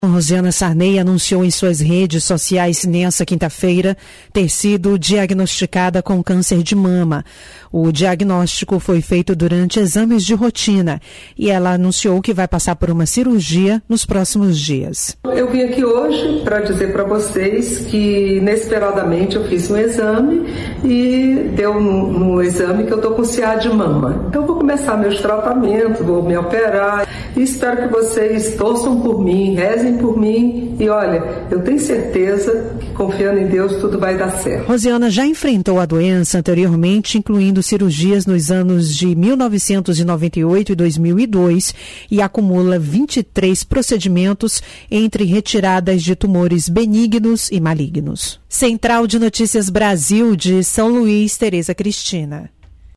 Rosiana Sarney anunciou em suas redes sociais nesta quinta-feira ter sido diagnosticada com câncer de mama. O diagnóstico foi feito durante exames de rotina e ela anunciou que vai passar por uma cirurgia nos próximos dias. Eu vim aqui hoje para dizer para vocês que inesperadamente eu fiz um exame e deu no exame que eu estou com CA de mama. Então vou começar meus tratamentos, vou me operar e espero que vocês torçam por mim, rezem por mim e olha, eu tenho certeza que confiando em Deus tudo vai dar certo. Rosiana já enfrentou a doença anteriormente, incluindo cirurgias nos anos de 1998 e 2002 e acumula 23 procedimentos entre retiradas de tumores benignos e malignos. Central de Notícias Brasil de São Luís, Tereza Cristina.